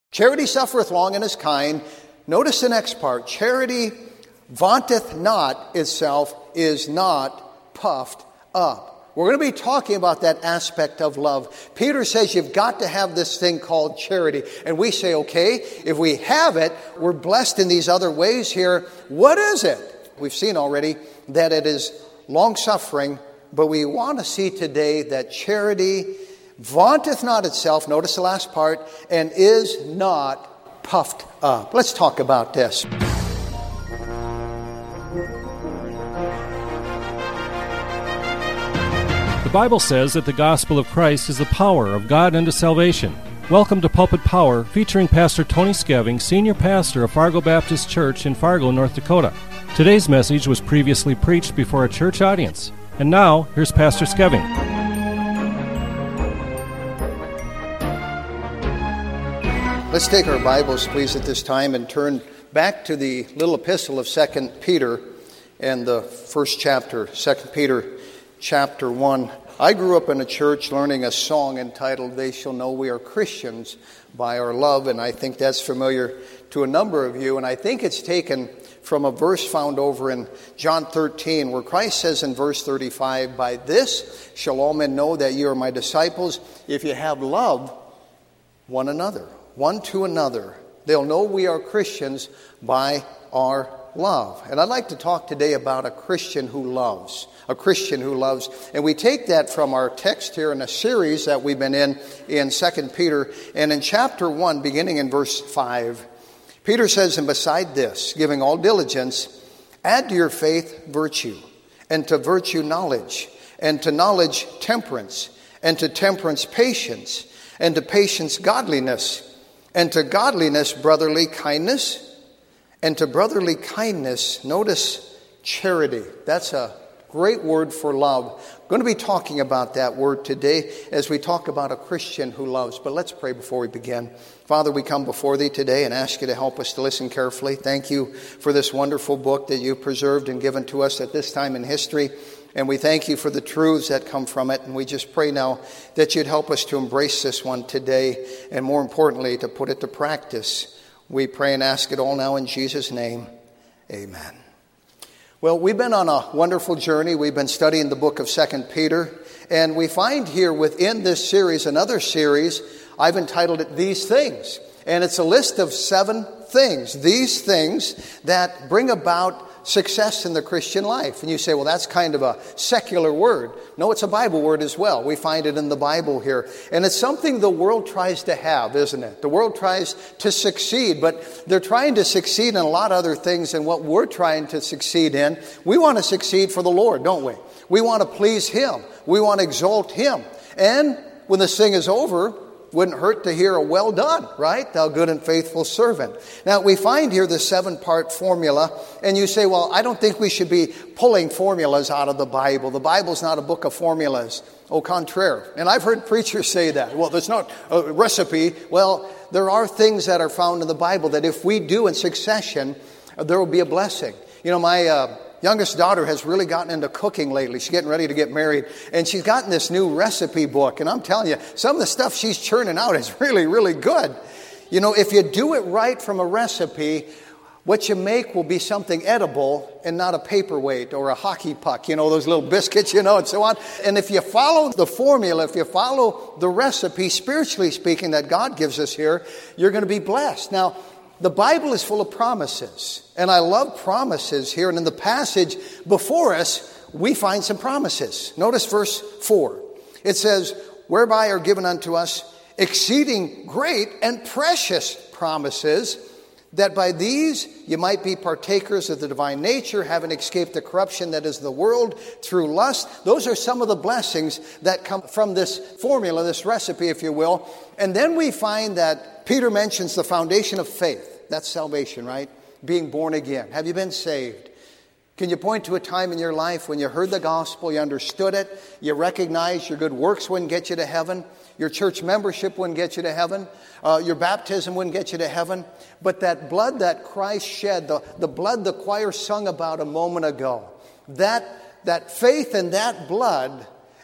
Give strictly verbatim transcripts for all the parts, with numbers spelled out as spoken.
Charity suffereth long and is kind. Notice the next part. Charity vaunteth not itself, is not puffed up. We're going to be talking about that aspect of love. Peter says you've got to have this thing called charity. And we say, okay, if we have it, we're blessed in these other ways here. What is it? We've seen already that it is long-suffering, but we want to see today that charity vaunteth not itself, notice the last part, and is not puffed up. Let's talk about this. The Bible says that the gospel of Christ is the power of God unto salvation. Welcome to Pulpit Power, featuring Pastor Tony Skeving, Senior Pastor of Fargo Baptist Church in Fargo, North Dakota. Today's message was previously preached before a church audience. And now, here's Pastor Skeving. Let's take our Bibles, please, at this time and turn back to the little epistle of Second Peter and the first chapter, Second Peter chapter one. I grew up in a church learning a song entitled, "They Shall Know We Are Christians by Our Love," and I think that's familiar to a number of you, and I think it's taken from a verse found over in John thirteen, where Christ says in verse thirty-five, "By this shall all men know that you are my disciples, if you have love one another." One to another. They'll know we are Christians by our love. And I'd like to talk today about a Christian who loves. A Christian who loves. And we take that from our text here in a series that we've been in, in Second Peter. And in chapter one, beginning in verse five, Peter says, "And beside this, giving all diligence, add to your faith virtue, and to virtue knowledge, and to knowledge temperance, and to temperance patience, and to patience godliness, and to godliness brotherly kindness, and to brotherly kindness," notice, charity. That's a great word for love. I'm going to be talking about that word today as we talk about a Christian who loves. But let's pray before we begin. Father, we come before Thee today and ask You to help us to listen carefully. Thank You for this wonderful book that You've preserved and given to us at this time in history. And we thank You for the truths that come from it. And we just pray now that You'd help us to embrace this one today. And more importantly, to put it to practice. We pray and ask it all now in Jesus' name. Amen. Well, we've been on a wonderful journey. We've been studying the book of Second Peter. And we find here within this series, another series, I've entitled it These Things. And it's a list of seven things. These things that bring about success in the Christian life. And you say, well, that's kind of a secular word. No, it's a Bible word as well. We find it in the Bible here. And it's something the world tries to have, isn't it? The world tries to succeed, but they're trying to succeed in a lot of other things than what we're trying to succeed in. We want to succeed for the Lord, don't we? We want to please Him. We want to exalt Him. And when this thing is over, wouldn't hurt to hear a well done, right? Thou good and faithful servant. Now, we find here the seven-part formula, and you say, well, I don't think we should be pulling formulas out of the Bible. The Bible's not a book of formulas. Au contraire. And I've heard preachers say that. Well, there's not a recipe. Well, there are things that are found in the Bible that if we do in succession, there will be a blessing. You know, my uh, youngest daughter has really gotten into cooking lately. She's getting ready to get married. And she's gotten this new recipe book. And I'm telling you, some of the stuff she's churning out is really, really good. You know, if you do it right from a recipe, what you make will be something edible and not a paperweight or a hockey puck. You know, those little biscuits, you know, and so on. And if you follow the formula, if you follow the recipe, spiritually speaking, that God gives us here, you're going to be blessed. Now, the Bible is full of promises, and I love promises here. And in the passage before us, we find some promises. Notice verse four. It says, "Whereby are given unto us exceeding great and precious promises, that by these you might be partakers of the divine nature, having escaped the corruption that is in the world through lust." Those are some of the blessings that come from this formula, this recipe, if you will. And then we find that Peter mentions the foundation of faith. That's salvation, right? Being born again. Have you been saved? Can you point to a time in your life when you heard the gospel, you understood it, you recognized your good works wouldn't get you to heaven, your church membership wouldn't get you to heaven, uh, your baptism wouldn't get you to heaven, but that blood that Christ shed, the, the blood the choir sung about a moment ago, that, that faith in that blood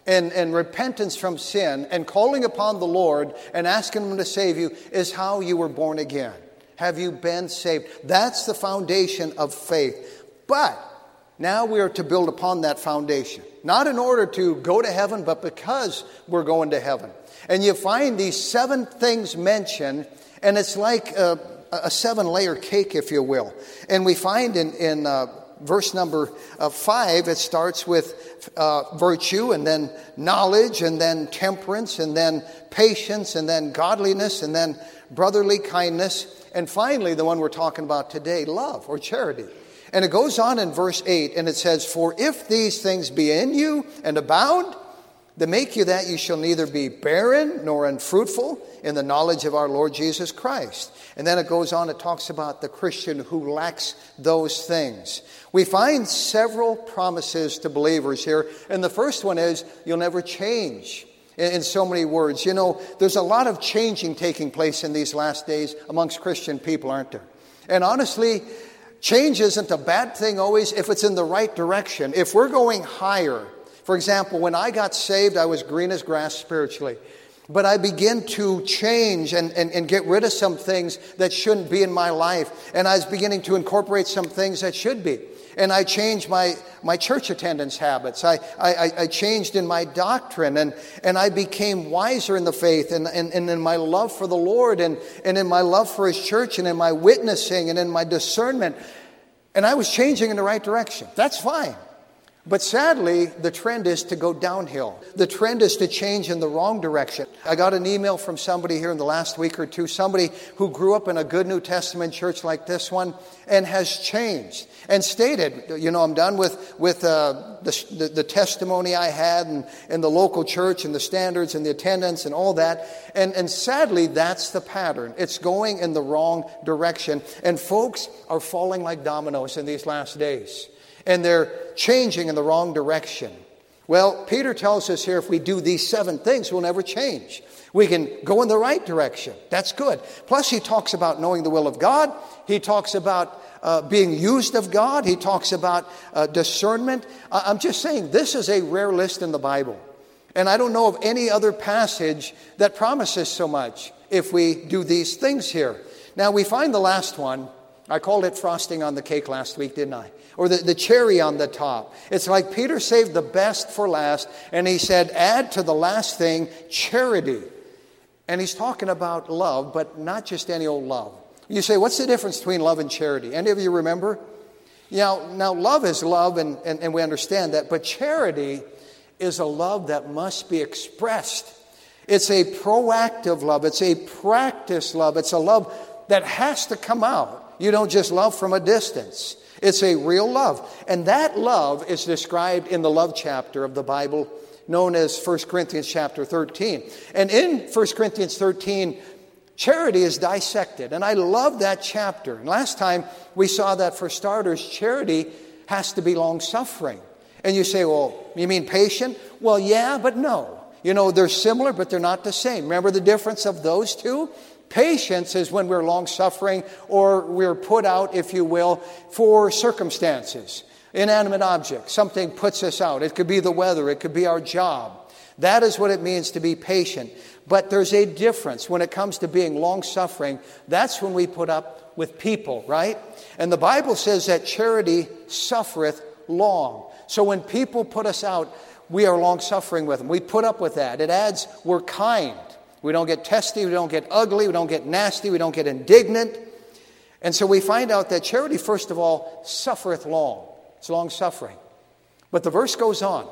and, and repentance from sin and calling upon the Lord and asking Him to save you is how you were born again. Have you been saved? That's the foundation of faith. But now we are to build upon that foundation. Not in order to go to heaven, but because we're going to heaven. And you find these seven things mentioned, and it's like a, a seven-layer cake, if you will. And we find in, in uh, verse number uh, five, it starts with uh, virtue, and then knowledge, and then temperance, and then patience, and then godliness, and then brotherly kindness, and finally, the one we're talking about today, love or charity. And it goes on in verse eight, and it says, "For if these things be in you and abound, then make you that you shall neither be barren nor unfruitful in the knowledge of our Lord Jesus Christ." And then it goes on, it talks about the Christian who lacks those things. We find several promises to believers here, and the first one is, you'll never change. In so many words, you know, there's a lot of changing taking place in these last days amongst Christian people, aren't there? And honestly, change isn't a bad thing always if it's in the right direction. If we're going higher, for example, when I got saved, I was green as grass spiritually. But I began to change and, and, and get rid of some things that shouldn't be in my life. And I was beginning to incorporate some things that should be. And I changed my, my church attendance habits. I, I, I changed in my doctrine, and, and I became wiser in the faith and, and, and in my love for the Lord and, and in my love for His church and in my witnessing and in my discernment. And I was changing in the right direction. That's fine. But sadly, the trend is to go downhill. The trend is to change in the wrong direction. I got an email from somebody here in the last week or two, somebody who grew up in a good New Testament church like this one and has changed and stated, you know, I'm done with, with uh, the, the, the testimony I had and, and the local church and the standards and the attendance and all that. And, and sadly, that's the pattern. It's going in the wrong direction. And folks are falling like dominoes in these last days. And they're changing in the wrong direction. Well, Peter tells us here if we do these seven things, we'll never change. We can go in the right direction. That's good. Plus, he talks about knowing the will of God. He talks about uh, being used of God. He talks about uh, discernment. Uh, I'm just saying, this is a rare list in the Bible. And I don't know of any other passage that promises so much if we do these things here. Now, we find the last one. I called it frosting on the cake last week, didn't I? Or the, the cherry on the top. It's like Peter saved the best for last, and he said, add to the last thing, charity. And he's talking about love, but not just any old love. You say, what's the difference between love and charity? Any of you remember? You know, now, love is love, and, and, and we understand that, but charity is a love that must be expressed. It's a proactive love. It's a practice love. It's a love that has to come out. You don't just love from a distance. It's a real love. And that love is described in the love chapter of the Bible known as First Corinthians chapter thirteen. And in First Corinthians thirteen, charity is dissected. And I love that chapter. And last time we saw that for starters, charity has to be long-suffering. And you say, well, you mean patient? Well, yeah, but no. You know, they're similar, but they're not the same. Remember the difference of those two? Patience is when we're long-suffering or we're put out, if you will, for circumstances. Inanimate objects. Something puts us out. It could be the weather. It could be our job. That is what it means to be patient. But there's a difference when it comes to being long-suffering. That's when we put up with people, right? And the Bible says that charity suffereth long. So when people put us out, we are long-suffering with them. We put up with that. It adds, we're kind. We don't get testy, we don't get ugly, we don't get nasty, we don't get indignant. And so we find out that charity, first of all, suffereth long. It's long-suffering. But the verse goes on.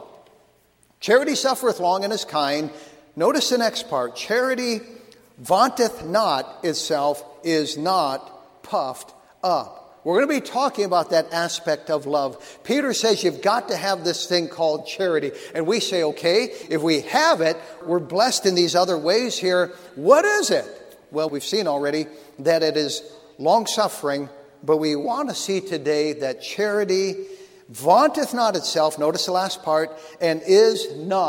Charity suffereth long and is kind. Notice the next part. Charity vaunteth not itself, is not puffed up. We're going to be talking about that aspect of love. Peter says you've got to have this thing called charity. And we say, okay, if we have it, we're blessed in these other ways here. What is it? Well, we've seen already that it is long-suffering, but we want to see today that charity vaunteth not itself, notice the last part, and is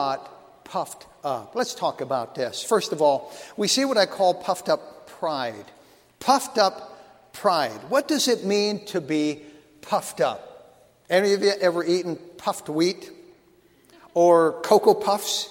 not puffed up. Let's talk about this. First of all, we see what I call puffed up pride. Puffed up pride. What does it mean to be puffed up? Any of you ever eaten puffed wheat? or Cocoa Puffs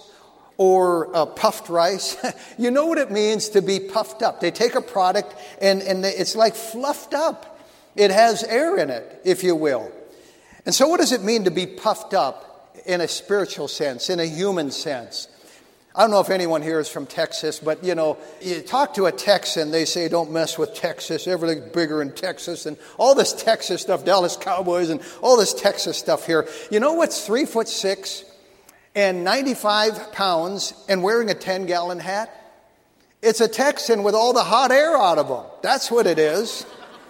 or uh, puffed rice. You know what it means to be puffed up. They take a product and, and they, it's like fluffed up. It has air in it, if you will. And so what does it mean to be puffed up in a spiritual sense, in a human sense? I don't know if anyone here is from Texas, but, you know, you talk to a Texan, they say, don't mess with Texas. Everything's bigger in Texas, and all this Texas stuff, Dallas Cowboys, and all this Texas stuff here. You know what's three foot six and ninety-five pounds and wearing a ten-gallon hat? It's a Texan with all the hot air out of him. That's what it is.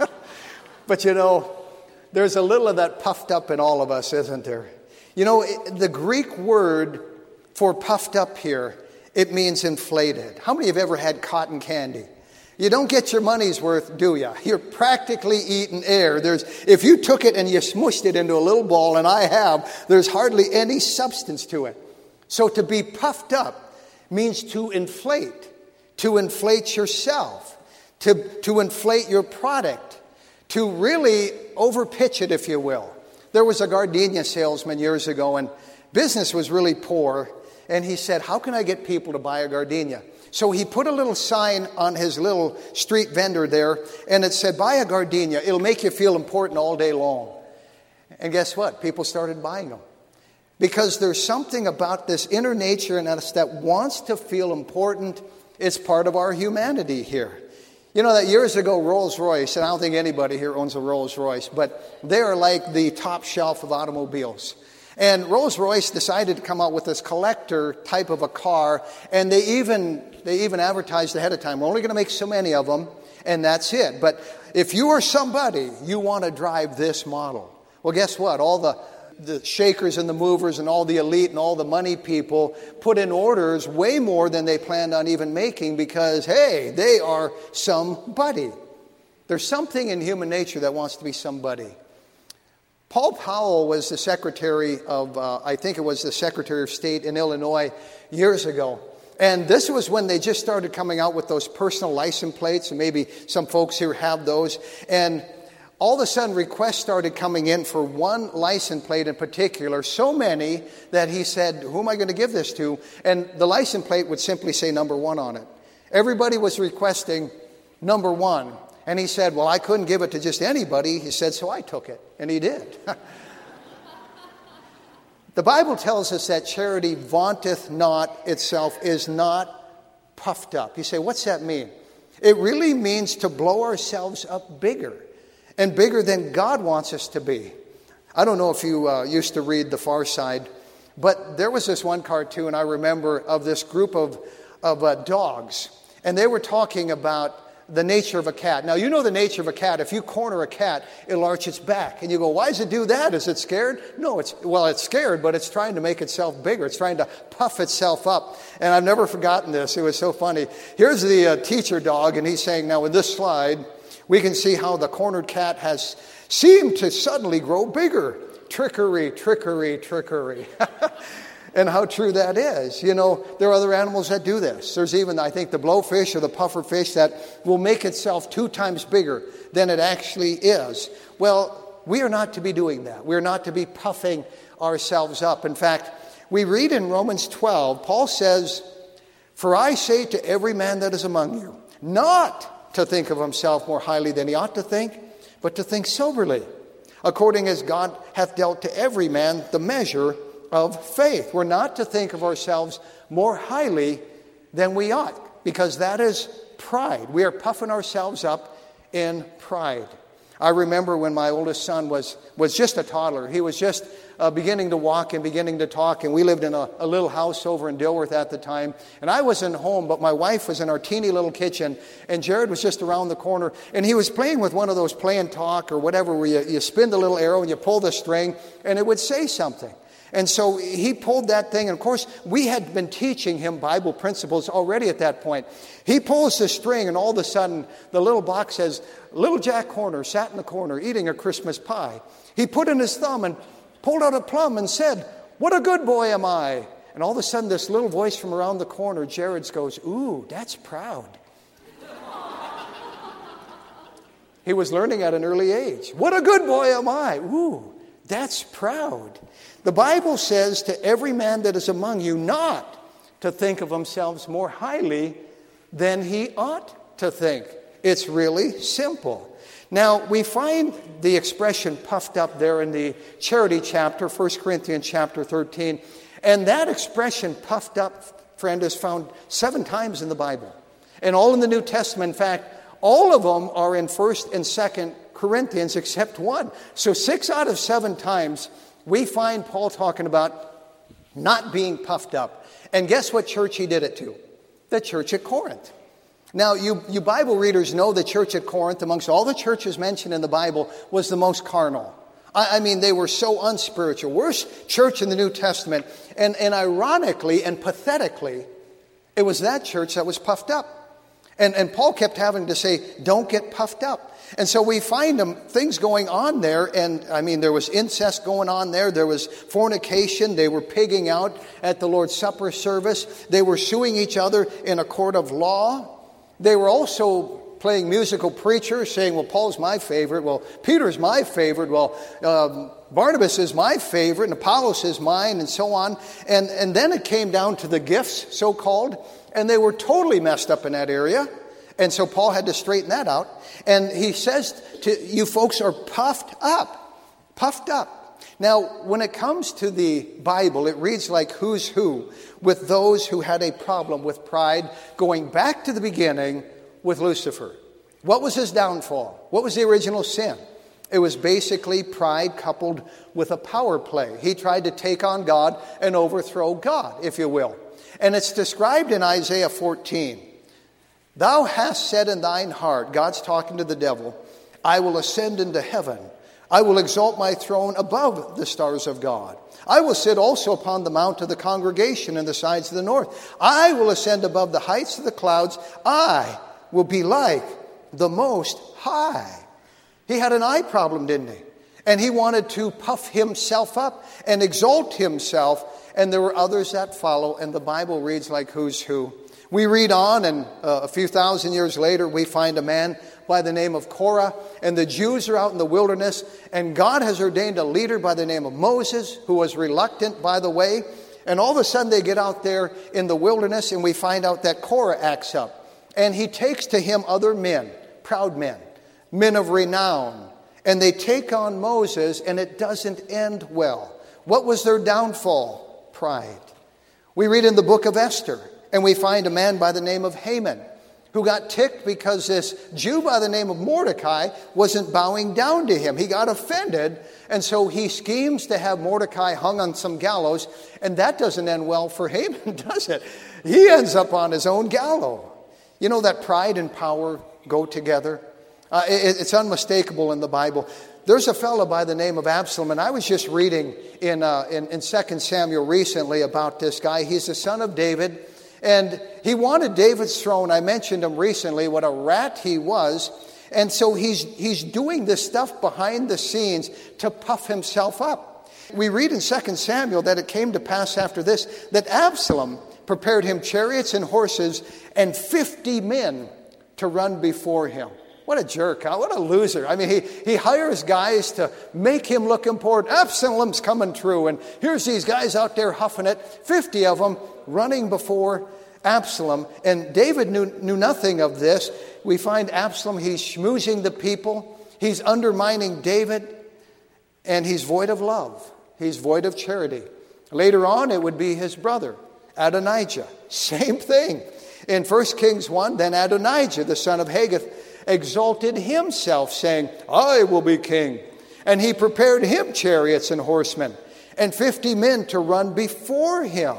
But, you know, there's a little of that puffed up in all of us, isn't there? You know, the Greek word for puffed up here, it means inflated. How many have ever had cotton candy? You don't get your money's worth, do you? You're practically eating air. There's, if you took it and you smushed it into a little ball, and I have, there's hardly any substance to it. So to be puffed up means to inflate, to inflate yourself, to, to inflate your product, to really overpitch it, if you will. There was a gardenia salesman years ago, and business was really poor. And he said, how can I get people to buy a gardenia? So he put a little sign on his little street vendor there, and it said, buy a gardenia. It'll make you feel important all day long. And guess what? People started buying them. Because there's something about this inner nature in us that wants to feel important. It's part of our humanity here. You know that years ago, Rolls-Royce, and I don't think anybody here owns a Rolls-Royce, but they are like the top shelf of automobiles. And Rolls-Royce decided to come out with this collector type of a car, and they even they even advertised ahead of time, we're only going to make so many of them, and that's it. But if you are somebody, you want to drive this model. Well, guess what? All the, the shakers and the movers and all the elite and all the money people put in orders way more than they planned on even making because, hey, they are somebody. There's something in human nature that wants to be somebody. Paul Powell was the secretary of, uh, I think it was the Secretary of State in Illinois years ago. And this was when they just started coming out with those personal license plates, and maybe some folks here have those. And all of a sudden requests started coming in for one license plate in particular, so many that he said, who am I going to give this to? And the license plate would simply say number one on it. Everybody was requesting number one. And he said, well, I couldn't give it to just anybody. He said, so I took it. And he did. The Bible tells us that charity vaunteth not itself, is not puffed up. You say, what's that mean? It really means to blow ourselves up bigger, and bigger than God wants us to be. I don't know if you uh, used to read The Far Side, but there was this one cartoon I remember of this group of, of uh, dogs. And they were talking about the nature of a cat. Now, you know the nature of a cat. If you corner a cat, it'll arch its back. And you go, why does it do that? Is it scared? No, it's well, it's scared, but it's trying to make itself bigger. It's trying to puff itself up. And I've never forgotten this. It was so funny. Here's the uh, teacher dog, and he's saying, now, in this slide, we can see how the cornered cat has seemed to suddenly grow bigger. Trickery, trickery, trickery. And how true that is. You know, there are other animals that do this. There's even, I think, the blowfish or the puffer fish that will make itself two times bigger than it actually is. Well, we are not to be doing that. We are not to be puffing ourselves up. In fact, we read in Romans twelve, Paul says, for I say to every man that is among you, not to think of himself more highly than he ought to think, but to think soberly, according as God hath dealt to every man the measure of faith. We're not to think of ourselves more highly than we ought, because that is pride. We are puffing ourselves up in pride. I remember when my oldest son was, was just a toddler. He was just uh, beginning to walk and beginning to talk, and we lived in a, a little house over in Dilworth at the time. And I wasn't home, but my wife was in our teeny little kitchen, and Jared was just around the corner, and he was playing with one of those play and talk or whatever, where you, you spin the little arrow and you pull the string, and it would say something. And so he pulled that thing, and of course, we had been teaching him Bible principles already at that point. He pulls the string, and all of a sudden, the little box says, Little Jack Horner sat in the corner eating a Christmas pie. He put in his thumb and pulled out a plum and said, what a good boy am I. And all of a sudden, this little voice from around the corner, Jared's, goes, ooh, that's proud. He was learning at an early age. What a good boy am I. Ooh, That's proud. The Bible says to every man that is among you not to think of themselves more highly than he ought to think. It's really simple. Now, we find the expression puffed up there in the charity chapter, First Corinthians chapter thirteen. And that expression, puffed up, friend, is found seven times in the Bible. And all in the New Testament. In fact, all of them are in First and Second Corinthians except one. So six out of seven times we find Paul talking about not being puffed up. And guess what church he did it to? The church at Corinth. Now, you, you Bible readers know the church at Corinth, amongst all the churches mentioned in the Bible, was the most carnal. I, I mean, they were so unspiritual. Worst church in the New Testament. And, and ironically and pathetically, it was that church that was puffed up. And, and Paul kept having to say, don't get puffed up. And so we find them, things going on there. And I mean, there was incest going on there. There was fornication. They were pigging out at the Lord's Supper service. They were suing each other in a court of law. They were also playing musical preachers, saying, well, Paul's my favorite. Well, Peter's my favorite. Well, um, Barnabas is my favorite, and Apollos is mine, and so on. And, and then it came down to the gifts, so-called, and they were totally messed up in that area. And so Paul had to straighten that out. And he says to you folks are puffed up, puffed up. Now, when it comes to the Bible, it reads like who's who with those who had a problem with pride, going back to the beginning with Lucifer. What was his downfall? What was the original sin? It was basically pride coupled with a power play. He tried to take on God and overthrow God, if you will. And it's described in Isaiah fourteen. Thou hast said in thine heart, God's talking to the devil, I will ascend into heaven. I will exalt my throne above the stars of God. I will sit also upon the mount of the congregation in the sides of the north. I will ascend above the heights of the clouds. I will be like the Most High. He had an eye problem, didn't he? And he wanted to puff himself up and exalt himself. And there were others that follow. And the Bible reads like who's who. We read on, and uh, a few thousand years later, we find a man by the name of Korah, and the Jews are out in the wilderness, and God has ordained a leader by the name of Moses, who was reluctant, by the way, and all of a sudden they get out there in the wilderness, and we find out that Korah acts up, and he takes to him other men, proud men, men of renown, and they take on Moses, and it doesn't end well. What was their downfall? Pride. We read in the book of Esther, and we find a man by the name of Haman, who got ticked because this Jew by the name of Mordecai wasn't bowing down to him. He got offended, and so he schemes to have Mordecai hung on some gallows, and that doesn't end well for Haman, does it? He ends up on his own gallows. You know that pride and power go together? Uh, it, it's unmistakable in the Bible. There's a fellow by the name of Absalom, and I was just reading in, uh, in, in Second Samuel recently about this guy. He's the son of David. And he wanted David's throne. I mentioned him recently, what a rat he was. And so he's he's doing this stuff behind the scenes to puff himself up. We read in Second Samuel that it came to pass after this that Absalom prepared him chariots and horses and fifty men to run before him. What a jerk, huh? What a loser. I mean, he, he hires guys to make him look important. Absalom's coming true, and here's these guys out there huffing it, fifty of them running before Absalom. And David knew, knew nothing of this. We find Absalom, he's schmoozing the people. He's undermining David, and he's void of love. He's void of charity. Later on, it would be his brother, Adonijah. Same thing. In First Kings one, then Adonijah, the son of Haggith, exalted himself, saying, I will be king. And he prepared him chariots and horsemen, and fifty men to run before him.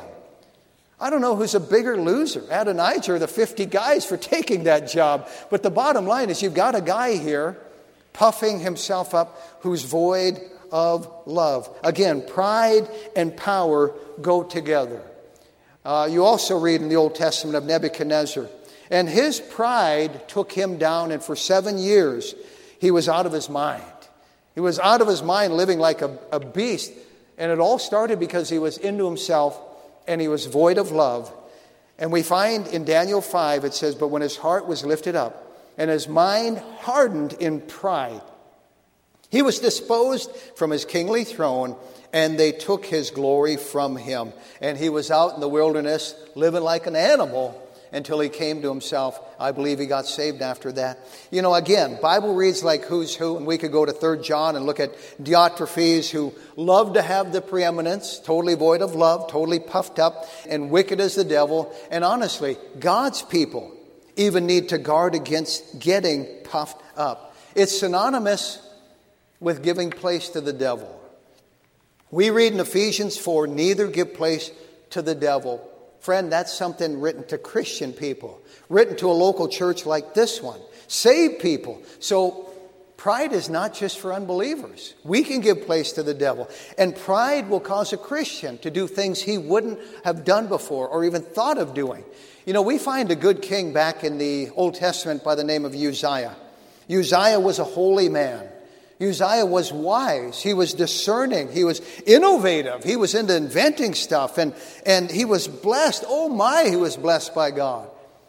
I don't know who's a bigger loser, Adonijah or the fifty guys for taking that job. But the bottom line is you've got a guy here puffing himself up who's void of love. Again, pride and power go together. Uh, you also read in the Old Testament of Nebuchadnezzar. And his pride took him down, and for seven years he was out of his mind. He was out of his mind, living like a, a beast. And it all started because he was into himself and he was void of love. And we find in Daniel five, it says, but when his heart was lifted up and his mind hardened in pride, He was disposed from his kingly throne, and they took his glory from him. And he was out in the wilderness living like an animal until he came to himself. I believe he got saved after that. You know, again, Bible reads like who's who, and we could go to Third John and look at Diotrephes, who loved to have the preeminence, totally void of love, totally puffed up, and wicked as the devil. And honestly, God's people even need to guard against getting puffed up. It's synonymous with giving place to the devil. We read in Ephesians four, neither give place to the devil. Friend, that's something written to Christian people, written to a local church like this one. Saved people. So pride is not just for unbelievers. We can give place to the devil. And pride will cause a Christian to do things he wouldn't have done before or even thought of doing. You know, we find a good king back in the Old Testament by the name of Uzziah. Uzziah was a holy man. Uzziah was wise. He was discerning. He was innovative. He was into inventing stuff. And, and he was blessed. Oh my, he was blessed by God.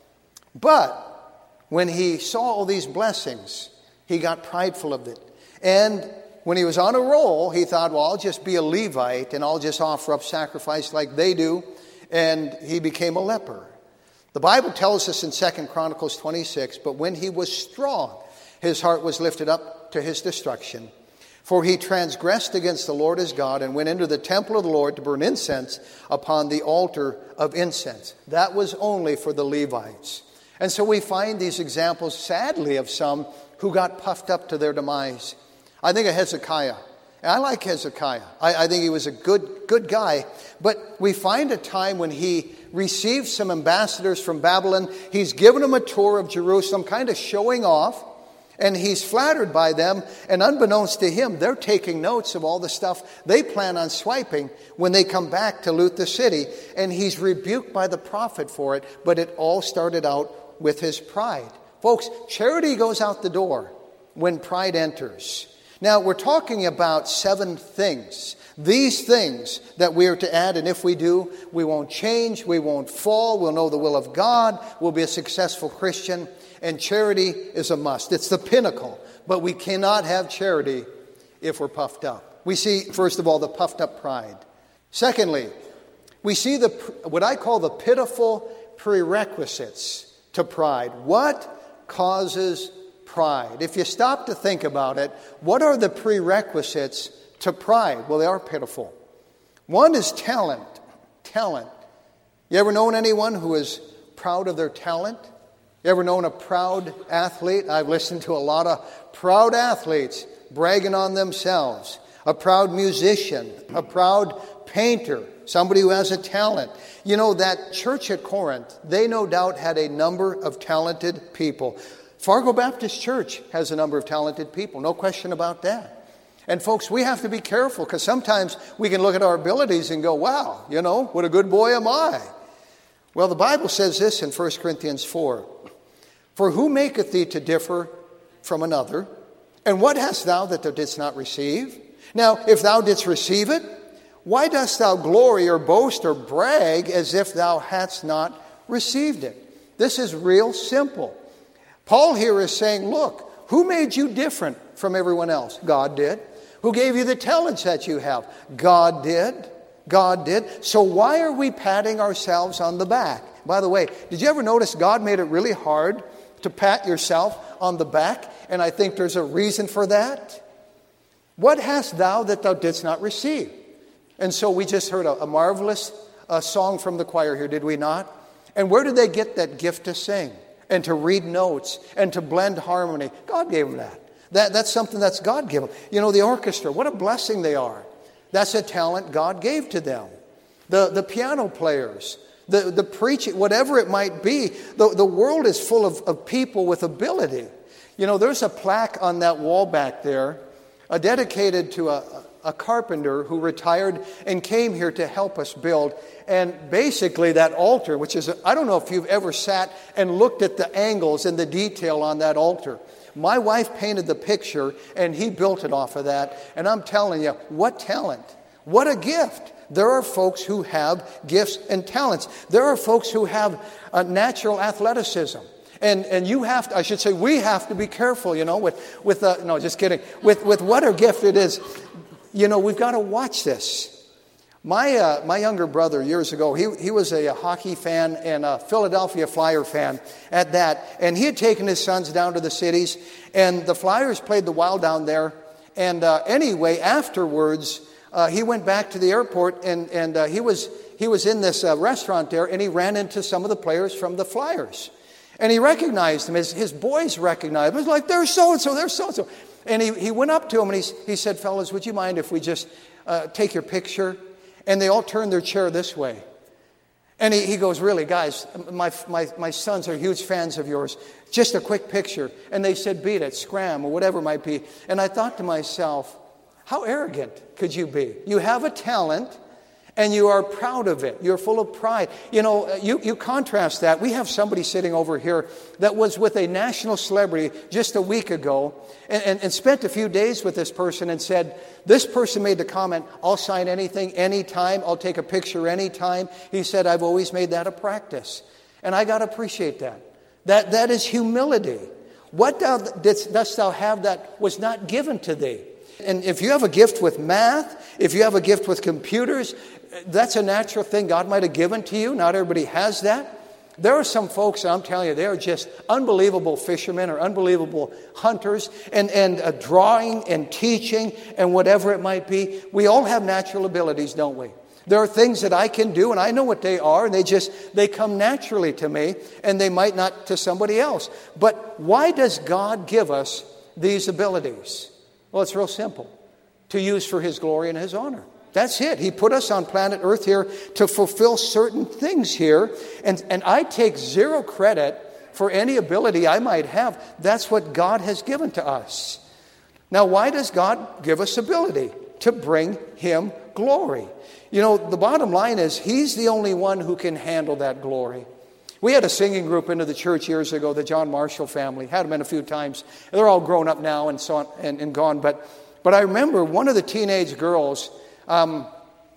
But when he saw all these blessings, he got prideful of it. And when he was on a roll, he thought, well, I'll just be a Levite and I'll just offer up sacrifice like they do. And he became a leper. The Bible tells us in Second Chronicles twenty-six, but when he was strong, his heart was lifted up to his destruction. For he transgressed against the Lord his God and went into the temple of the Lord to burn incense upon the altar of incense. That was only for the Levites. And so we find these examples, sadly, of some who got puffed up to their demise. I think of Hezekiah. I like Hezekiah. I, I think he was a good, good guy. But we find a time when he received some ambassadors from Babylon. He's given them a tour of Jerusalem, kind of showing off. And he's flattered by them, and unbeknownst to him, they're taking notes of all the stuff they plan on swiping when they come back to loot the city. And he's rebuked by the prophet for it, but it all started out with his pride. Folks, charity goes out the door when pride enters. Now, we're talking about seven things. These things that we are to add, and if we do, we won't change, we won't fall, we'll know the will of God, we'll be a successful Christian. And charity is a must. It's the pinnacle. But we cannot have charity if we're puffed up. We see, first of all, the puffed up pride. Secondly, we see the what I call the pitiful prerequisites to pride. What causes pride? If you stop to think about it, what are the prerequisites to pride? Well, they are pitiful. One is talent. Talent. You ever known anyone who is proud of their talent? You ever known a proud athlete? I've listened to a lot of proud athletes bragging on themselves. A proud musician, a proud painter, somebody who has a talent. You know, that church at Corinth, they no doubt had a number of talented people. Fargo Baptist Church has a number of talented people, no question about that. And folks, we have to be careful because sometimes we can look at our abilities and go, wow, you know, what a good boy am I. Well, the Bible says this in First Corinthians four. For who maketh thee to differ from another? And what hast thou that thou didst not receive? Now, if thou didst receive it, why dost thou glory or boast or brag as if thou hadst not received it? This is real simple. Paul here is saying, look, who made you different from everyone else? God did. Who gave you the talents that you have? God did. God did. So why are we patting ourselves on the back? By the way, did you ever notice God made it really hard to pat yourself on the back? And I think there's a reason for that. What hast thou that thou didst not receive? And so we just heard a, a marvelous uh, song from the choir here, did we not? And where did they get that gift to sing and to read notes and to blend harmony? God gave them that. that that's something that's God given. You know, the orchestra, what a blessing they are. That's a talent God gave to them. The, the piano players, the, the preaching, whatever it might be, the, the world is full of, of people with ability. You know, there's a plaque on that wall back there uh, dedicated to a, a carpenter who retired and came here to help us build. And basically that altar, which is, I don't know if you've ever sat and looked at the angles and the detail on that altar. My wife painted the picture and he built it off of that. And I'm telling you, what talent, what a gift. There are folks who have gifts and talents. There are folks who have a natural athleticism. And and you have to, I should say, we have to be careful, you know, with, with uh, no, just kidding, with, with what our gift it is. You know, we've got to watch this. My uh, my younger brother, years ago, he, he was a, a hockey fan and a Philadelphia Flyer fan at that. And he had taken his sons down to the cities, and the Flyers played the Wild down there. And uh, anyway, afterwards, uh, he went back to the airport, and, and uh, he was he was in this uh, restaurant there, and he ran into some of the players from the Flyers. And he recognized them. His, his boys recognized him. It was like, there's so-and-so, there's so-and-so. And he, he went up to him, and he, he said, fellas, would you mind if we just uh, take your picture? And they all turned their chair this way. And he, he goes, really, guys, my, my, my sons are huge fans of yours. Just a quick picture. And they said, beat it, scram, or whatever it might be. And I thought to myself, how arrogant could you be? You have a talent, and you are proud of it. You're full of pride. You know, you, you contrast that. We have somebody sitting over here that was with a national celebrity just a week ago and, and, and spent a few days with this person and said, this person made the comment, I'll sign anything, anytime. I'll take a picture anytime. He said, I've always made that a practice. And I got to appreciate that. That that is humility. What thou, didst, dost thou have that was not given to thee? And if you have a gift with math, if you have a gift with computers, that's a natural thing God might have given to you. Not everybody has that. There are some folks, I'm telling you, they are just unbelievable fishermen or unbelievable hunters and, and uh, drawing and teaching and whatever it might be. We all have natural abilities, don't we? There are things that I can do, and I know what they are, and they just, they come naturally to me, and they might not to somebody else. But why does God give us these abilities? Well, it's real simple. To use for His glory and His honor. That's it. He put us on planet Earth here to fulfill certain things here. And, and I take zero credit for any ability I might have. That's what God has given to us. Now, why does God give us ability? To bring Him glory. You know, the bottom line is He's the only one who can handle that glory. We had a singing group into the church years ago, the John Marshall family. Had them in a few times. They're all grown up now and so on and, and gone. But, but I remember one of the teenage girls, Um,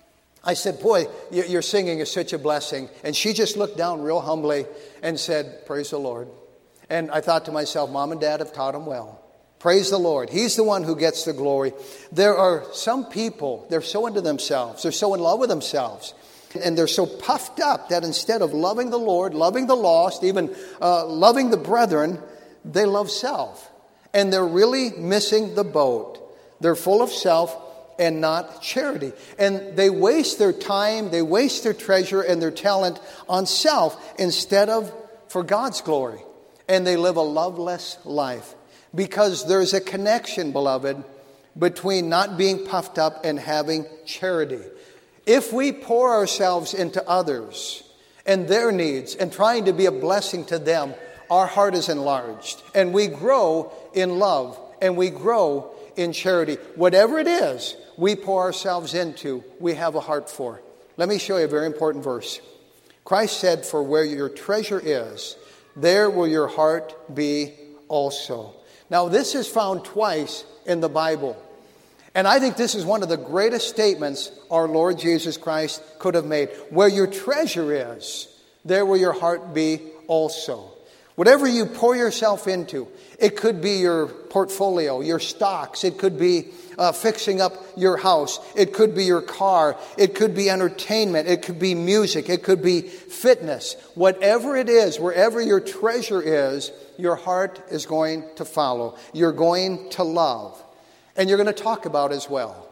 I said, boy, your singing is such a blessing. And she just looked down real humbly and said, praise the Lord. And I thought to myself, Mom and Dad have taught him well. Praise the Lord. He's the one who gets the glory. There are some people, they're so into themselves. They're so in love with themselves. And they're so puffed up that instead of loving the Lord, loving the lost, even uh, loving the brethren, they love self. And they're really missing the boat. They're full of self and not charity. And they waste their time, they waste their treasure and their talent on self instead of for God's glory. And they live a loveless life. Because there's a connection, beloved, between not being puffed up and having charity. If we pour ourselves into others and their needs and trying to be a blessing to them, our heart is enlarged. And we grow in love and we grow in charity. Whatever it is we pour ourselves into, we have a heart for. Let me show you a very important verse. Christ said, for where your treasure is, there will your heart be also. Now, this is found twice in the Bible. And I think this is one of the greatest statements our Lord Jesus Christ could have made. Where your treasure is, there will your heart be also. Whatever you pour yourself into, it could be your portfolio, your stocks. It could be uh, fixing up your house. It could be your car. It could be entertainment. It could be music. It could be fitness. Whatever it is, wherever your treasure is, your heart is going to follow. You're going to love. And you're going to talk about as well.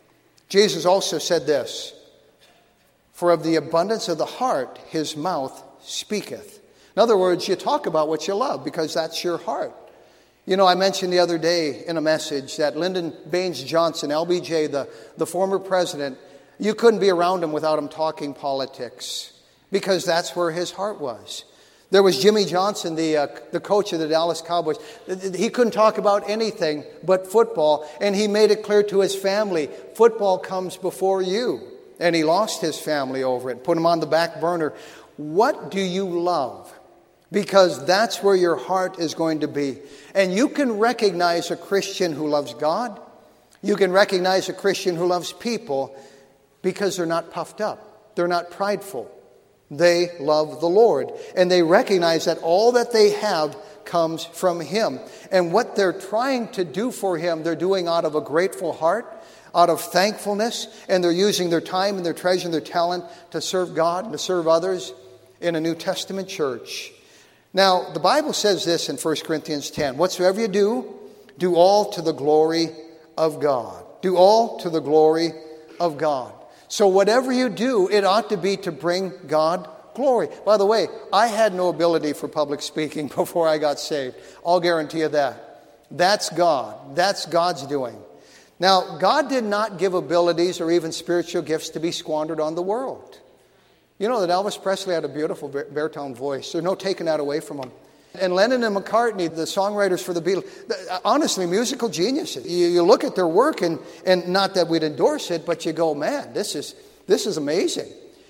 Jesus also said this, for of the abundance of the heart, his mouth speaketh. In other words, you talk about what you love because that's your heart. You know, I mentioned the other day in a message that Lyndon Baines Johnson, L B J, the, the former president, you couldn't be around him without him talking politics because that's where his heart was. There was Jimmy Johnson, the uh, the coach of the Dallas Cowboys. He couldn't talk about anything but football, and he made it clear to his family, football comes before you. And he lost his family over it, put him on the back burner. What do you love? Because that's where your heart is going to be. And you can recognize a Christian who loves God. You can recognize a Christian who loves people because they're not puffed up. They're not prideful. They love the Lord. And they recognize that all that they have comes from Him. And what they're trying to do for Him, they're doing out of a grateful heart, out of thankfulness, and they're using their time and their treasure and their talent to serve God and to serve others in a New Testament church. Now, the Bible says this in First Corinthians ten, whatsoever you do, do all to the glory of God. Do all to the glory of God. So whatever you do, it ought to be to bring God glory. By the way, I had no ability for public speaking before I got saved. I'll guarantee you that. That's God. That's God's doing. Now, God did not give abilities or even spiritual gifts to be squandered on the world. You know that Elvis Presley had a beautiful baritone voice. There's no taking that away from him. And Lennon and McCartney, the songwriters for the Beatles, honestly, musical geniuses. You, you look at their work, and, and not that we'd endorse it, but you go, man, this is this is amazing.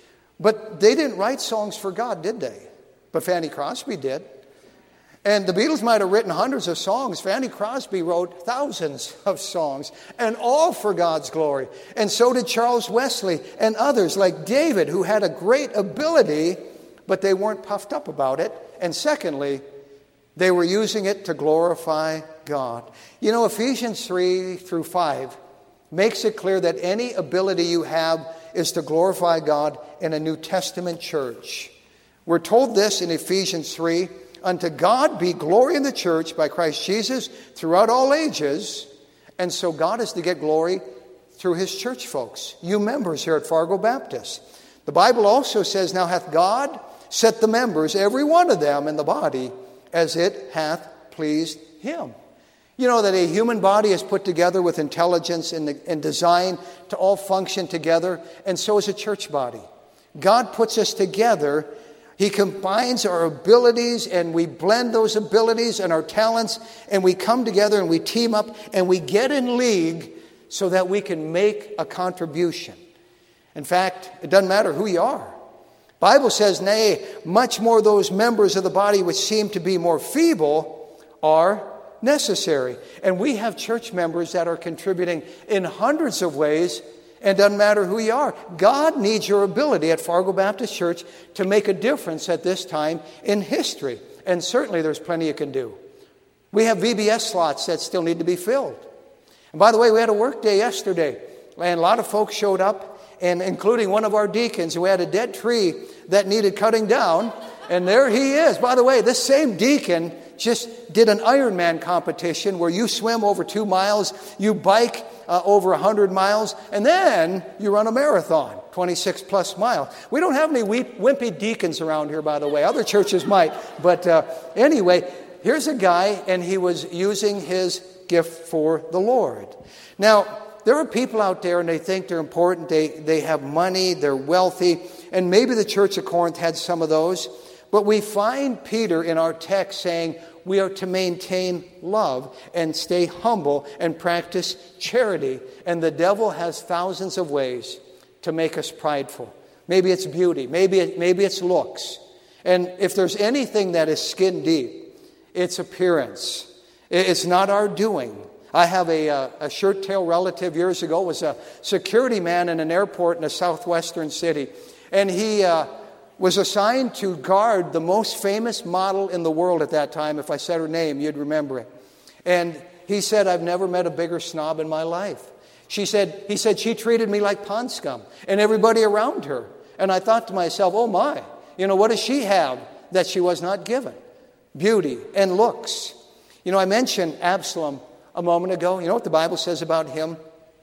But they didn't write songs for God, did they? But Fanny Crosby did. And the Beatles might have written hundreds of songs. Fanny Crosby wrote thousands of songs, and all for God's glory. And so did Charles Wesley and others like David, who had a great ability, but they weren't puffed up about it. And secondly, they were using it to glorify God. You know, Ephesians three through five makes it clear that any ability you have is to glorify God in a New Testament church. We're told this in Ephesians three, unto God be glory in the church by Christ Jesus throughout all ages. And so God is to get glory through His church folks, you members here at Fargo Baptist. The Bible also says, now hath God set the members, every one of them in the body, as it hath pleased Him. You know that a human body is put together with intelligence and, and design to all function together, and so is a church body. God puts us together. He combines our abilities, and we blend those abilities and our talents, and we come together and we team up and we get in league so that we can make a contribution. In fact, it doesn't matter who you are. Bible says, nay, much more those members of the body which seem to be more feeble are necessary. And we have church members that are contributing in hundreds of ways, and it doesn't matter who you are. God needs your ability at Fargo Baptist Church to make a difference at this time in history. And certainly there's plenty you can do. We have V B S slots that still need to be filled. And by the way, we had a work day yesterday, and a lot of folks showed up, and including one of our deacons who had a dead tree that needed cutting down. And there he is. By the way, this same deacon just did an Ironman competition where you swim over two miles, you bike uh, over one hundred miles, and then you run a marathon, twenty-six plus miles. We don't have any wimpy deacons around here, by the way. Other churches might. But uh, anyway, here's a guy, and he was using his gift for the Lord. Now, there are people out there, and they think they're important. They, they have money, they're wealthy, and maybe the church of Corinth had some of those. But we find Peter in our text saying we are to maintain love and stay humble and practice charity. And the devil has thousands of ways to make us prideful. Maybe it's beauty. Maybe, it, maybe it's looks. And if there's anything that is skin deep, it's appearance. It's not our doing. I have a, a, a shirt-tail relative years ago, was a security man in an airport in a southwestern city. And he uh, was assigned to guard the most famous model in the world at that time. If I said her name, you'd remember it. And he said, I've never met a bigger snob in my life. She said, he said, she treated me like pond scum and everybody around her. And I thought to myself, oh my, you know, what does she have that she was not given? Beauty and looks. You know, I mentioned Absalom a moment ago. You know what the Bible says about him?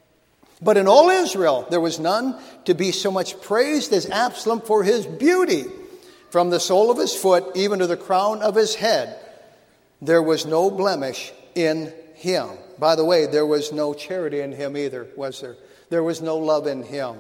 But in all Israel, there was none to be so much praised as Absalom for his beauty. From the sole of his foot, even to the crown of his head, there was no blemish in him. By the way, there was no charity in him either, was there? There was no love in him.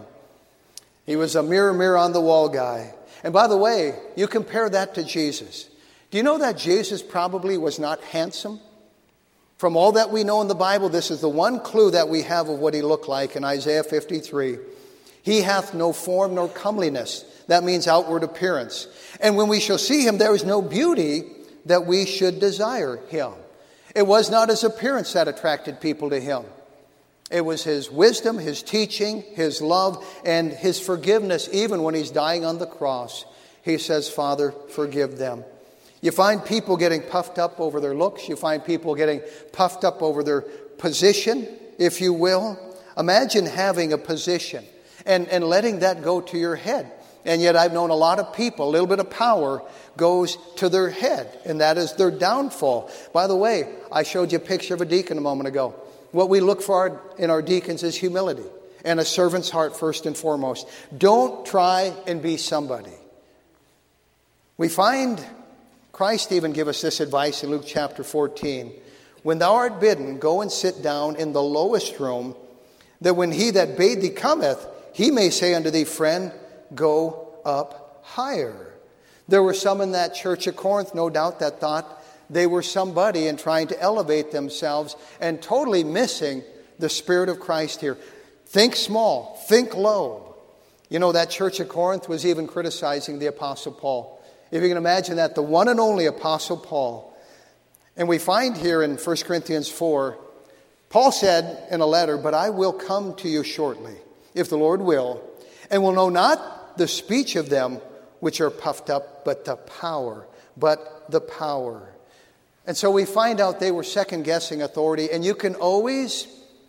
He was a mirror, mirror on the wall guy. And by the way, you compare that to Jesus. Do you know that Jesus probably was not handsome? From all that we know in the Bible, this is the one clue that we have of what he looked like in Isaiah fifty-three. He hath no form nor comeliness. That means outward appearance. And when we shall see him, there is no beauty that we should desire him. It was not his appearance that attracted people to him. It was his wisdom, his teaching, his love, and his forgiveness, even when he's dying on the cross. he says, Father, forgive them. You find people getting puffed up over their looks. You find people getting puffed up over their position, if you will. Imagine having a position and, and letting that go to your head. And yet I've known a lot of people, a little bit of power goes to their head, and that is their downfall. By the way, I showed you a picture of a deacon a moment ago. What we look for in our deacons is humility and a servant's heart first and foremost. Don't try and be somebody. We find Christ even give us this advice in Luke chapter fourteen. When thou art bidden, go and sit down in the lowest room, that when he that bade thee cometh, he may say unto thee, Friend, go up higher. There were some in that church at Corinth, no doubt, that thought they were somebody and trying to elevate themselves and totally missing the Spirit of Christ here. Think small, think low. You know, that church at Corinth was even criticizing the Apostle Paul. If you can imagine that, the one and only Apostle Paul. And we find here in First Corinthians four, Paul said in a letter, But I will come to you shortly, if the Lord will, and will know not the speech of them which are puffed up, but the power, but the power. And so we find out they were second-guessing authority, and you can always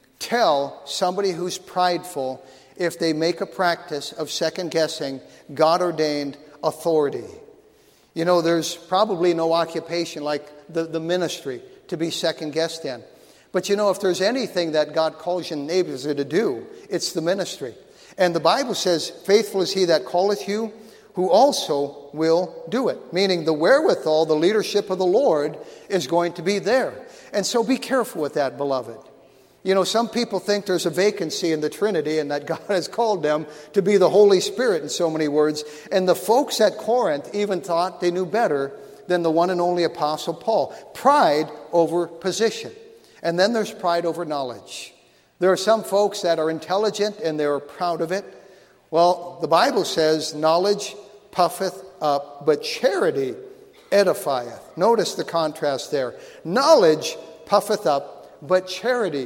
tell somebody who's prideful if they make a practice of second-guessing God-ordained authority. You know, there's probably no occupation like the, the ministry to be second-guessed in. But you know, if there's anything that God calls you and enables you to do, it's the ministry. And the Bible says, faithful is he that calleth you, who also will do it. Meaning the wherewithal, the leadership of the Lord is going to be there. And so be careful with that, beloved. You know, some people think there's a vacancy in the Trinity and that God has called them to be the Holy Spirit, in so many words. And the folks at Corinth even thought they knew better than the one and only Apostle Paul. Pride over position. And then there's pride over knowledge. There are some folks that are intelligent and they're proud of it. Well, the Bible says, knowledge puffeth up, but charity edifieth. Notice the contrast there. Knowledge puffeth up, but charity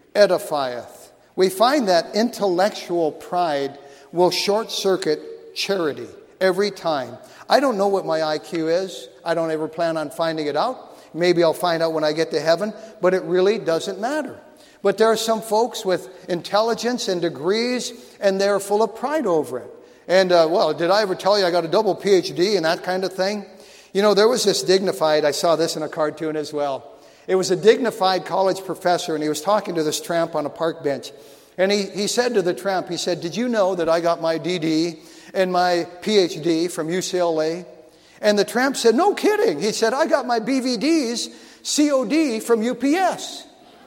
edifieth. We find that intellectual pride will short-circuit charity every time. I don't know what my I Q is. I don't ever plan on finding it out. Maybe I'll find out when I get to heaven, but it really doesn't matter. But there are some folks with intelligence and degrees, and they're full of pride over it. And, uh, well, did I ever tell you I got a double P H D and that kind of thing? You know, there was this dignified, I saw this in a cartoon as well. It was a dignified college professor, and he was talking to this tramp on a park bench. And he, he said to the tramp, he said, did you know that I got my D D and my P H D from U C L A? And the tramp said, no kidding. He said, I got my B V Ds, C O D, from U P S.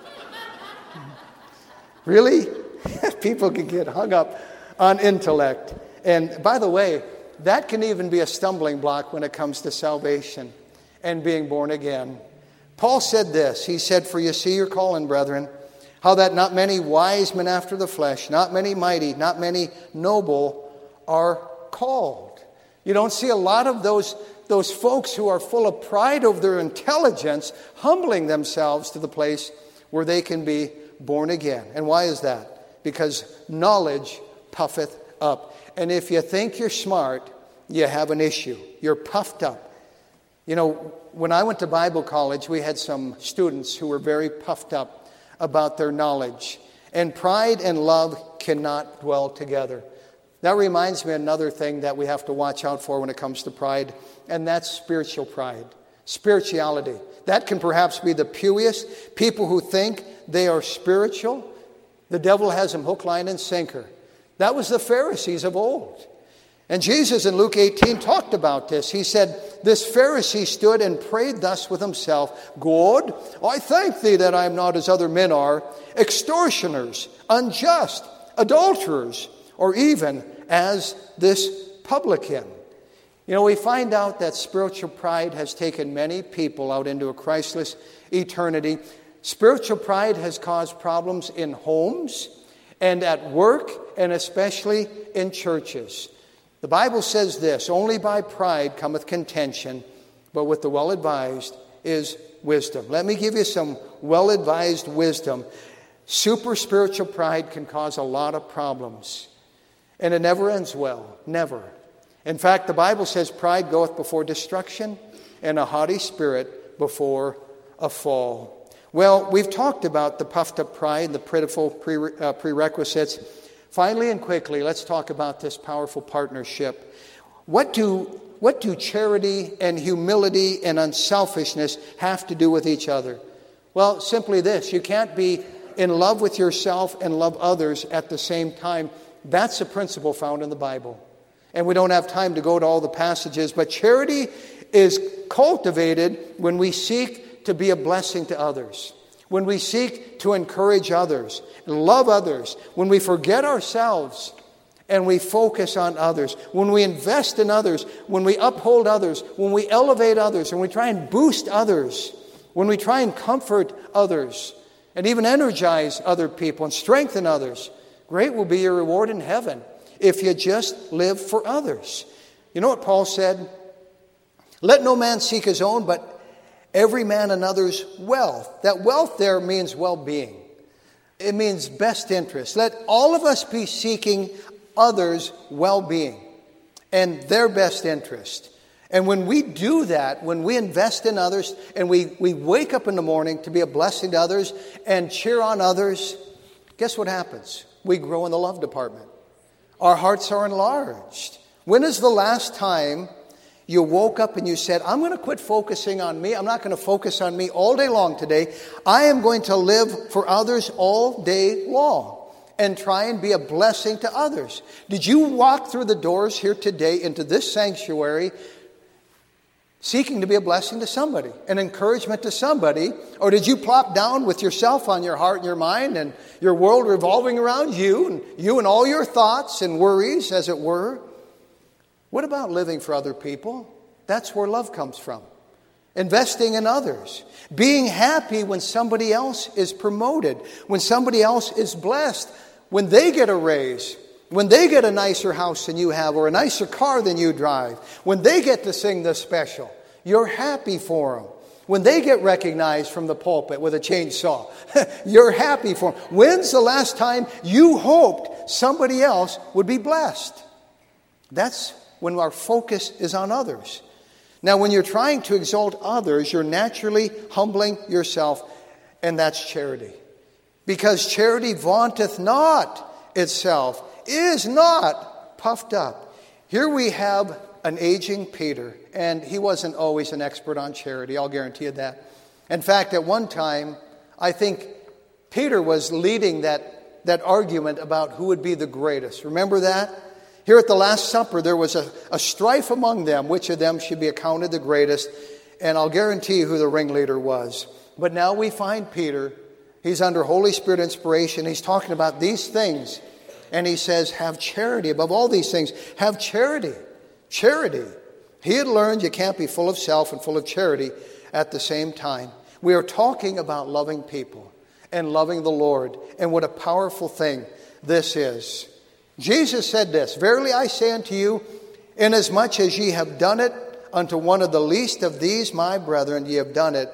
Really? People can get hung up on intellect. And by the way, that can even be a stumbling block when it comes to salvation and being born again. Paul said this. He said, for you see your calling, brethren, how that not many wise men after the flesh, not many mighty, not many noble are called. You don't see a lot of those, those folks who are full of pride over their intelligence humbling themselves to the place where they can be born again. And why is that? Because knowledge puffeth up. And if you think you're smart, you have an issue. You're puffed up. You know, when I went to Bible college, we had some students who were very puffed up about their knowledge. And pride and love cannot dwell together. That reminds me of another thing that we have to watch out for when it comes to pride, and that's spiritual pride. Spirituality. That can perhaps be the pewiest. People who think they are spiritual, the devil has them hook, line, and sinker. That was the Pharisees of old. And Jesus in Luke eighteen talked about this. He said, this Pharisee stood and prayed thus with himself, God, I thank thee that I am not as other men are, extortioners, unjust, adulterers, or even as this publican. You know, we find out that spiritual pride has taken many people out into a Christless eternity. Spiritual pride has caused problems in homes and at work and especially in churches. The Bible says this, only by pride cometh contention, but with the well-advised is wisdom. Let me give you some well-advised wisdom. Super spiritual pride can cause a lot of problems. And it never ends well. Never. In fact, the Bible says pride goeth before destruction, and a haughty spirit before a fall. Well, we've talked about the puffed up pride and the pitiful pre- uh, prerequisites. Finally and quickly, let's talk about this powerful partnership. What do, what do charity and humility and unselfishness have to do with each other? Well, simply this. You can't be in love with yourself and love others at the same time. That's a principle found in the Bible. And we don't have time to go to all the passages, but charity is cultivated when we seek to be a blessing to others, when we seek to encourage others, love others, when we forget ourselves and we focus on others, when we invest in others, when we uphold others, when we elevate others, and we try and boost others, when we try and comfort others, and even energize other people and strengthen others. Great will be your reward in heaven if you just live for others. You know what Paul said? Let no man seek his own, but every man another's wealth. That wealth there means well-being. It means best interest. Let all of us be seeking others' well-being and their best interest. And when we do that, when we invest in others and we, we wake up in the morning to be a blessing to others and cheer on others, guess what happens? We grow in the love department. Our hearts are enlarged. When is the last time you woke up and you said, I'm going to quit focusing on me. I'm not going to focus on me all day long today. I am going to live for others all day long and try and be a blessing to others. Did you walk through the doors here today into this sanctuary seeking to be a blessing to somebody, an encouragement to somebody? Or did you plop down with yourself on your heart and your mind and your world revolving around you and you and all your thoughts and worries, as it were? What about living for other people? That's where love comes from. Investing in others. Being happy when somebody else is promoted, when somebody else is blessed, when they get a raise, when they get a nicer house than you have or a nicer car than you drive, when they get to sing the special. You're happy for them. When they get recognized from the pulpit with a chainsaw, you're happy for them. When's the last time you hoped somebody else would be blessed? That's when our focus is on others. Now, when you're trying to exalt others, you're naturally humbling yourself, and that's charity. Because charity vaunteth not itself, is not puffed up. Here we have an aging Peter, and he wasn't always an expert on charity, I'll guarantee you that. In fact, at one time, I think Peter was leading that, that argument about who would be the greatest. Remember that? Here at the Last Supper, there was a, a strife among them, which of them should be accounted the greatest, and I'll guarantee you who the ringleader was. But now we find Peter, he's under Holy Spirit inspiration, he's talking about these things, and he says, have charity above all these things. Have charity. Charity. He had learned you can't be full of self and full of charity at the same time. We are talking about loving people and loving the Lord, and what a powerful thing this is. Jesus said this, Verily I say unto you, inasmuch as ye have done it unto one of the least of these my brethren, ye have done it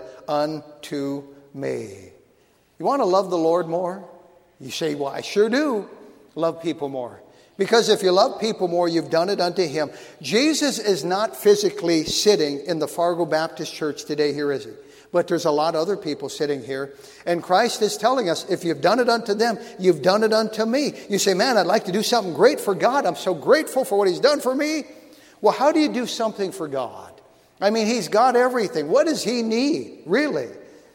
unto me. You want to love the Lord more? You say, well, I sure do love people more. Because if you love people more, you've done it unto Him. Jesus is not physically sitting in the Fargo Baptist Church today, here is He? But there's a lot of other people sitting here. And Christ is telling us, if you've done it unto them, you've done it unto me. You say, man, I'd like to do something great for God. I'm so grateful for what He's done for me. Well, how do you do something for God? I mean, He's got everything. What does He need, really?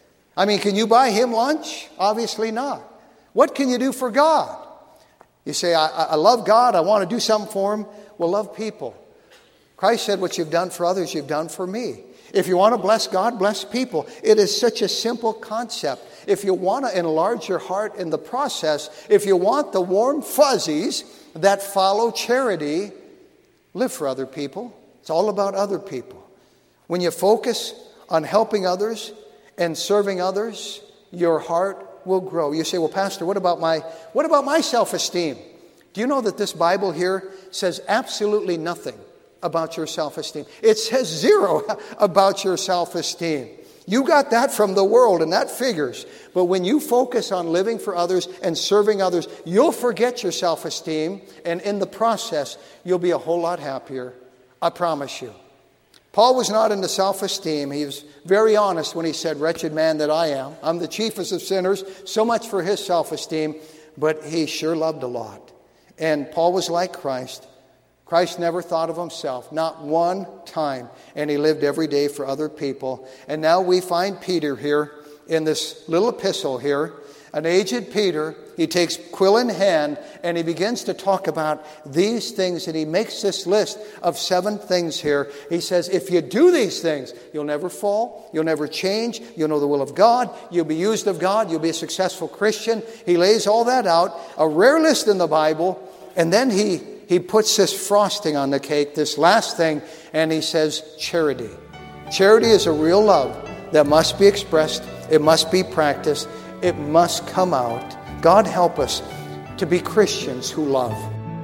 I mean, can you buy Him lunch? Obviously not. What can you do for God? You say, I, I love God. I want to do something for Him. Well, love people. Christ said, what you've done for others, you've done for me. If you want to bless God, bless people. It is such a simple concept. If you want to enlarge your heart in the process, if you want the warm fuzzies that follow charity, live for other people. It's all about other people. When you focus on helping others and serving others, your heart will grow. You say, well, Pastor, what about my what about my self-esteem? Do you know that this Bible here says absolutely nothing about your self-esteem? It says zero about your self-esteem. You got that from the world, and that figures. But when you focus on living for others and serving others, you'll forget your self-esteem, and in the process, you'll be a whole lot happier I promise you. Paul was not into self-esteem. He was very honest when he said, wretched man that I am. I'm the chiefest of sinners. So much for his self-esteem. But he sure loved a lot. And Paul was like Christ. Christ never thought of himself, not one time. And he lived every day for other people. And now we find Peter here in this little epistle here. An aged Peter, he takes quill in hand and he begins to talk about these things, and he makes this list of seven things here. He says, if you do these things, you'll never fall, you'll never change, you'll know the will of God, you'll be used of God, you'll be a successful Christian. He lays all that out, a rare list in the Bible, and then he, he puts this frosting on the cake, this last thing, and he says charity. Charity is a real love that must be expressed, it must be practiced, it must come out. God help us to be Christians who love.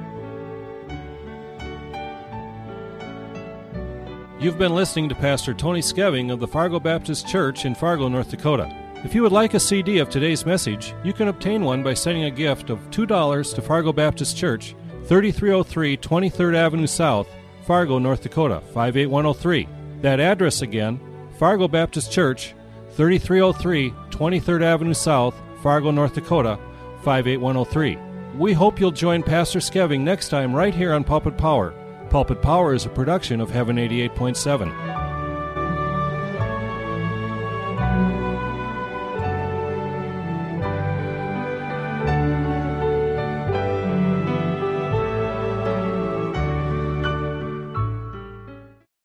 You've been listening to Pastor Tony Skeving of the Fargo Baptist Church in Fargo, North Dakota. If you would like a C D of today's message, you can obtain one by sending a gift of two dollars to Fargo Baptist Church, thirty-three oh three twenty-third Avenue South, Fargo, North Dakota, five eight one oh three. That address again, Fargo Baptist Church, thirty-three oh three twenty-third Avenue South, Fargo, North Dakota, five eight one oh three. We hope you'll join Pastor Skeving next time right here on Pulpit Power. Pulpit Power is a production of Heaven eighty-eight point seven.